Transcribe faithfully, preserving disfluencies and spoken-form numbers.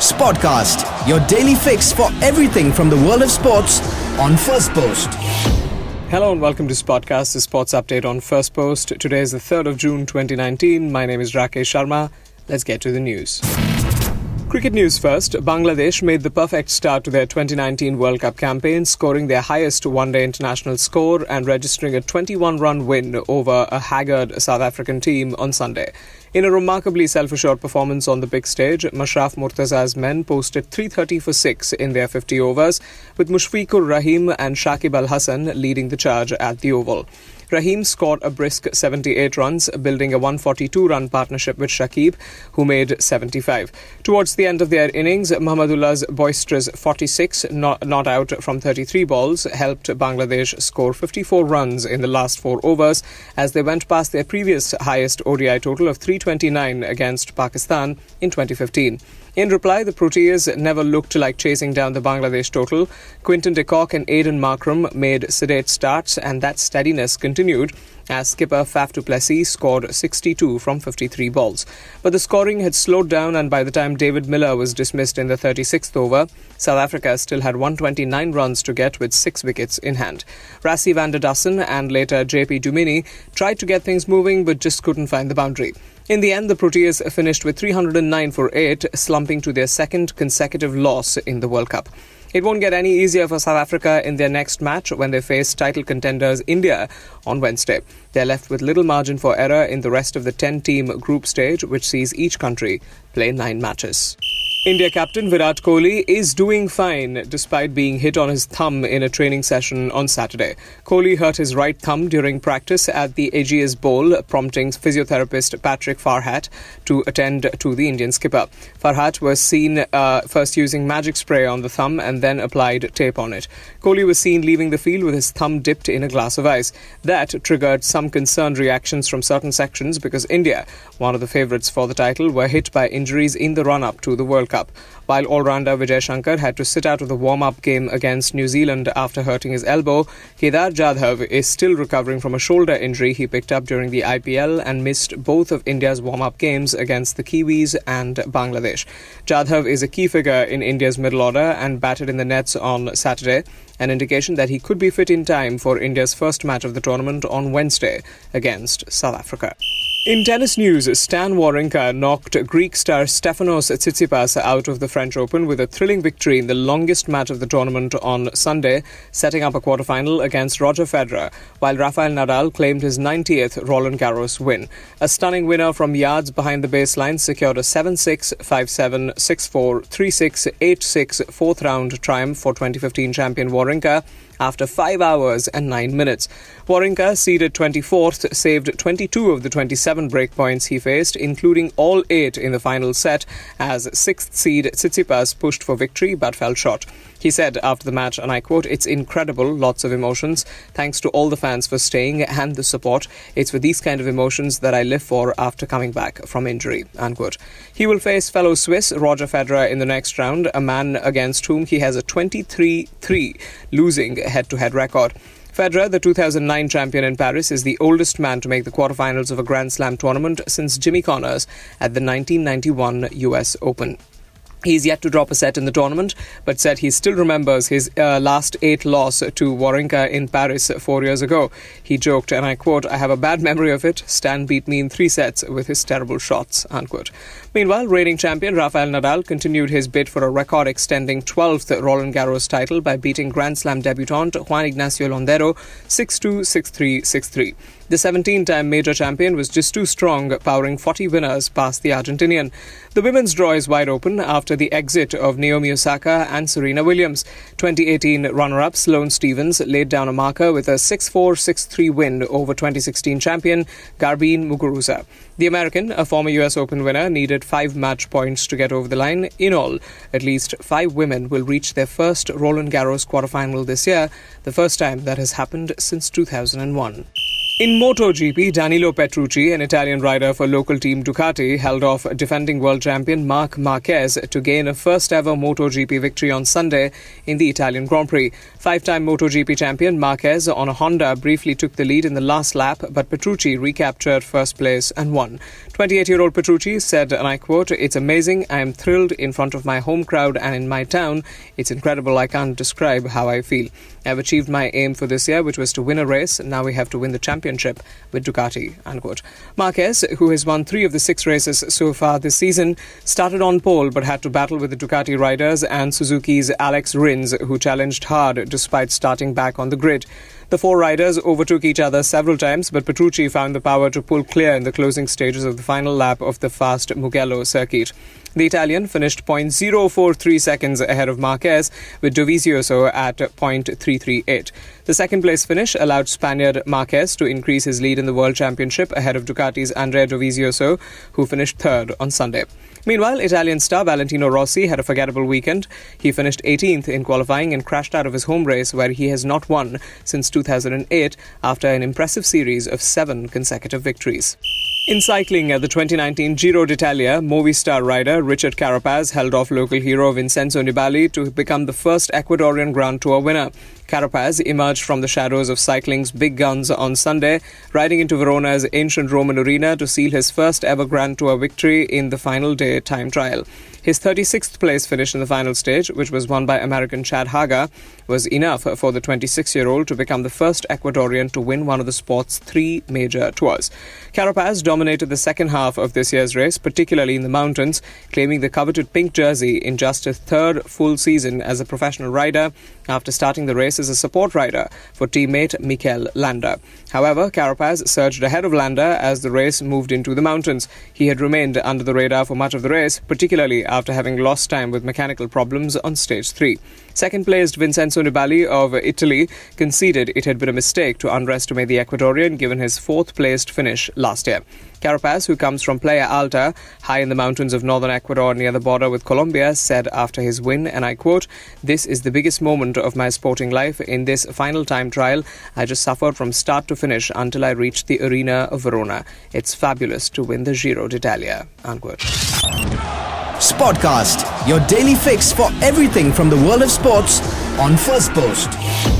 Sportcast, your daily fix for everything from the world of sports on First Post. Hello and welcome to Sportcast, the sports update on First Post. Today is the third of June twenty nineteen. My name is Rakesh Sharma. Let's get to the news. Cricket news first. Bangladesh made the perfect start to their twenty nineteen World Cup campaign, scoring their highest one-day international score and registering a twenty-one run win over a haggard South African team on Sunday. In a remarkably self-assured performance on the big stage, Mashraf Murtaza's men posted three thirty for six in their fifty overs, with Mushfiqur Rahim and Shakib Al Hasan leading the charge at the Oval. Rahim scored a brisk seventy-eight runs, building a one forty-two run partnership with Shakib, who made seventy-five. Towards the end of their innings, Mahmudullah's boisterous forty-six, not, not out from thirty-three balls, helped Bangladesh score fifty-four runs in the last four overs as they went past their previous highest O D I total of three twenty-nine against Pakistan in twenty fifteen. In reply, the Proteas never looked like chasing down the Bangladesh total. Quinton de Kock and Aidan Markram made sedate starts, and that steadiness continued as skipper Faf du Plessis scored sixty-two from fifty-three balls. But the scoring had slowed down, and by the time David Miller was dismissed in the thirty-sixth over, South Africa still had one hundred twenty-nine runs to get with six wickets in hand. Rassie van der Dussen and later J P Dumini tried to get things moving but just couldn't find the boundary. In the end, the Proteas finished with three hundred nine for eight, slumping to their second consecutive loss in the World Cup. It won't get any easier for South Africa in their next match when they face title contenders India on Wednesday. They're left with little margin for error in the rest of the ten-team group stage, which sees each country play nine matches. India captain Virat Kohli is doing fine despite being hit on his thumb in a training session on Saturday. Kohli hurt his right thumb during practice at the Ageas Bowl, prompting physiotherapist Patrick Farhat to attend to the Indian skipper. Farhat was seen uh, first using magic spray on the thumb and then applied tape on it. Kohli was seen leaving the field with his thumb dipped in a glass of ice. That triggered some concerned reactions from certain sections because India, one of the favourites for the title, were hit by injuries in the run-up to the World Cup. While all-rounder Vijay Shankar had to sit out of the warm-up game against New Zealand after hurting his elbow, Kedar Jadhav is still recovering from a shoulder injury he picked up during the I P L and missed both of India's warm-up games against the Kiwis and Bangladesh. Jadhav is a key figure in India's middle order and batted in the nets on Saturday, an indication that he could be fit in time for India's first match of the tournament on Wednesday against South Africa. In tennis news, Stan Wawrinka knocked Greek star Stefanos Tsitsipas out of the French Open with a thrilling victory in the longest match of the tournament on Sunday, setting up a quarter-final against Roger Federer, while Rafael Nadal claimed his ninetieth Roland Garros win. A stunning winner from yards behind the baseline secured a seven six, five seven, six four, three six, eight six fourth-round triumph for twenty fifteen champion Wawrinka after five hours and nine minutes. Wawrinka, seeded twenty-fourth, saved twenty-two of the twenty-seven breakpoints he faced, including all eight in the final set, as sixth seed Tsitsipas pushed for victory but fell short. He said after the match, and I quote, "It's incredible, lots of emotions. Thanks to all the fans for staying and the support. It's for these kind of emotions that I live for after coming back from injury," unquote. He will face fellow Swiss Roger Federer in the next round, a man against whom he has a twenty-three three losing head-to-head record. Federer, the two thousand nine champion in Paris, is the oldest man to make the quarterfinals of a Grand Slam tournament since Jimmy Connors at the nineteen ninety-one U S Open. He's yet to drop a set in the tournament, but said he still remembers his uh, last eight loss to Wawrinka in Paris four years ago. He joked, and I quote, "I have a bad memory of it. Stan beat me in three sets with his terrible shots," unquote. Meanwhile, reigning champion Rafael Nadal continued his bid for a record-extending twelfth Roland Garros title by beating Grand Slam debutant Juan Ignacio Londero six two, six three, six three. The seventeen-time major champion was just too strong, powering forty winners past the Argentinian. The women's draw is wide open after the exit of Naomi Osaka and Serena Williams. twenty eighteen runner-up Sloane Stephens laid down a marker with a six four, six three win over twenty sixteen champion Garbine Muguruza. The American, a former U S Open winner, needed five match points to get over the line. In all, at least five women will reach their first Roland Garros quarterfinal this year, the first time that has happened since two thousand one. In MotoGP, Danilo Petrucci, an Italian rider for local team Ducati, held off defending world champion Marc Marquez to gain a first-ever MotoGP victory on Sunday in the Italian Grand Prix. Five-time MotoGP champion Marquez on a Honda briefly took the lead in the last lap, but Petrucci recaptured first place and won. twenty-eight-year-old Petrucci said, and I quote, "It's amazing. I am thrilled in front of my home crowd and in my town. It's incredible. I can't describe how I feel. I've achieved my aim for this year, which was to win a race. Now we have to win the championship with Ducati," unquote. Marquez, who has won three of the six races so far this season, started on pole but had to battle with the Ducati riders and Suzuki's Alex Rins, who challenged hard despite starting back on the grid. The four riders overtook each other several times, but Petrucci found the power to pull clear in the closing stages of the final lap of the fast Mugello circuit. The Italian finished zero point zero four three seconds ahead of Marquez, with Dovizioso at zero point three three eight. The second-place finish allowed Spaniard Marquez to increase his lead in the World Championship ahead of Ducati's Andrea Dovizioso, who finished third on Sunday. Meanwhile, Italian star Valentino Rossi had a forgettable weekend. He finished eighteenth in qualifying and crashed out of his home race, where he has not won since two thousand eight after an impressive series of seven consecutive victories. In cycling at the twenty nineteen Giro d'Italia, Movistar rider Richard Carapaz held off local hero Vincenzo Nibali to become the first Ecuadorian Grand Tour winner. Carapaz emerged from the shadows of cycling's big guns on Sunday, riding into Verona's ancient Roman arena to seal his first ever Grand Tour victory in the final day time trial. His thirty-sixth place finish in the final stage, which was won by American Chad Haga, was enough for the twenty-six-year-old to become the first Ecuadorian to win one of the sport's three major tours. Carapaz dominated the second half of this year's race, particularly in the mountains, claiming the coveted pink jersey in just his third full season as a professional rider after starting the race as a support rider for teammate Mikel Landa. However, Carapaz surged ahead of Landa as the race moved into the mountains. He had remained under the radar for much of the race, particularly after having lost time with mechanical problems on stage three. Second-placed Vincenzo Nibali of Italy conceded it had been a mistake to underestimate the Ecuadorian given his fourth-placed finish last year. Carapaz, who comes from Playa Alta, high in the mountains of northern Ecuador near the border with Colombia, said after his win, and I quote, "This is the biggest moment of my sporting life. In this final time trial, I just suffered from start to finish until I reached the arena of Verona. It's fabulous to win the Giro d'Italia," unquote. Sportcast, your daily fix for everything from the world of sports on First Post.